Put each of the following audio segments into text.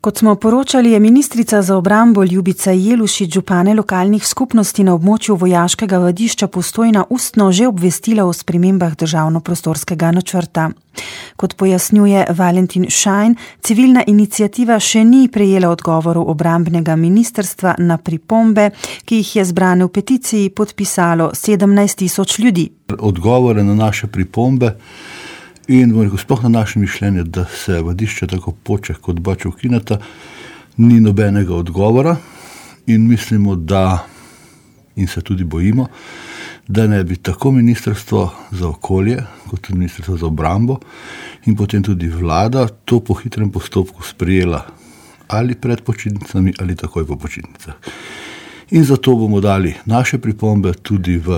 Kot smo poročali, je ministrica za obrambo Ljubica Jelušič župane lokalnih skupnosti na območju vojaškega vadišča Postojna ustno že obvestila o spremembah državno-prostorskega načrta. Kot pojasnjuje Valentin Šajn, civilna iniciativa še ni prejela odgovorov obrambnega ministrstva na pripombe, ki jih je zbrane v peticiji podpisalo 17.000 ljudi. Odgovore na naše pripombe in sploh na naše mišljenje, da se vadišče tako Poček kot Bača ukineta, ni nobenega odgovora in mislimo, da, in se tudi bojimo, da ne bi tako Ministrstvo za okolje, kot tudi Ministrstvo za obrambo in potem tudi vlada to po hitrem postopku sprejela ali pred počitnicami ali takoj po počitnicah. In zato bomo dali naše pripombe tudi v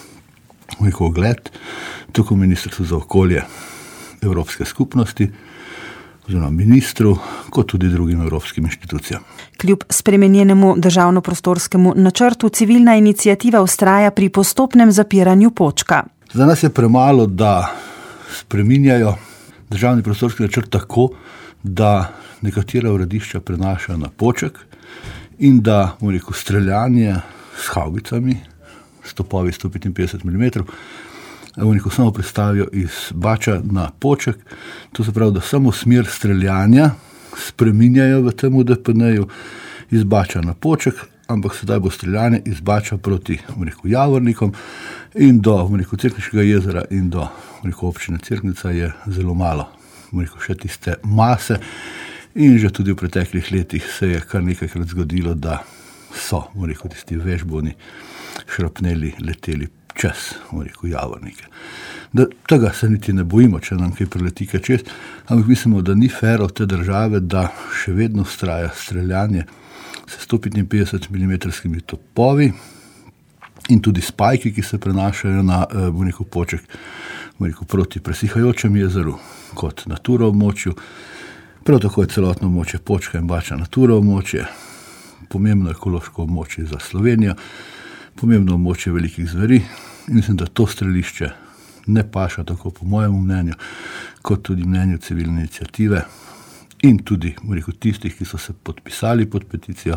ogled, tako Ministrstvo za okolje Evropske skupnosti, oziroma ministru, kot tudi drugim evropskim inštitucijam. Kljub spremenjenemu državno-prostorskemu načrtu civilna iniciativa vztraja pri postopnem zapiranju Počka. Za nas je premalo, da spreminjajo državni prostorski načrt tako, da nekatera uredišča prenašajo na Poček in da, streljanje s havbicami, s topovi 155 mm, samo predstavijo iz Bača na Poček. To se pravi, da samo smer streljanja spreminjajo v tem DPN-ju iz Bača na Poček, ampak sedaj bo streljanje iz Bača proti Javornikom in do Cerkniškega jezera in do občine Cerknica je zelo malo še tiste mase in že tudi v preteklih letih se je kar nekajkrat zgodilo, da so tisti vežboni šrapneli leteli čez Javornike. Tega se niti ne bojimo, če nam kaj prileti čez, ampak mislimo, da ni fair od te države, da še vedno vztraja streljanje s 155 mm topovi in tudi spajki, ki se prenašajo na Poček, proti presihajočem jezeru kot Natura območju. Prav tako je celotno območje Počka in Bača Natura območje, pomembno ekološko območje za Slovenijo, pomembno območje velikih zveri in mislim, da to strelišče ne paša tako po mojemu mnenju, kot tudi mnenju civilne iniciative in tudi tistih, ki so se podpisali pod peticijo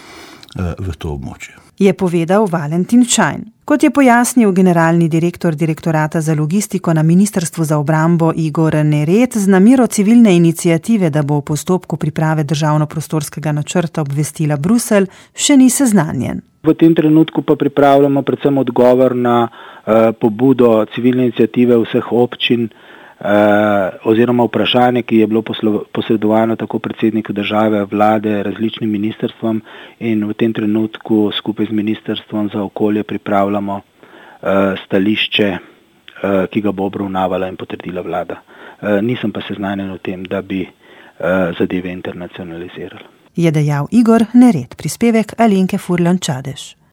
v to območje. Je povedal Valentin Šajn. Kot je pojasnil generalni direktor Direktorata za logistiko na Ministrstvu za obrambo Igor Neret, z namero civilne iniciative, da bo v postopku priprave državno-prostorskega načrta obvestila Bruselj, še ni seznanjen. V tem trenutku pa pripravljamo predvsem odgovor na pobudo civilne iniciative vseh občin oziroma vprašanje, ki je bilo posredovano tako predsedniku države, vlade, različnim ministrstvom in v tem trenutku skupaj z Ministrstvom za okolje pripravljamo stališče, ki ga bo obravnavala in potrdila vlada. Nisem pa seznanjen o tem, da bi zadeve internacionalizirali. Je dejal Igor Neret, prispevek Alenke Furlan Čadež.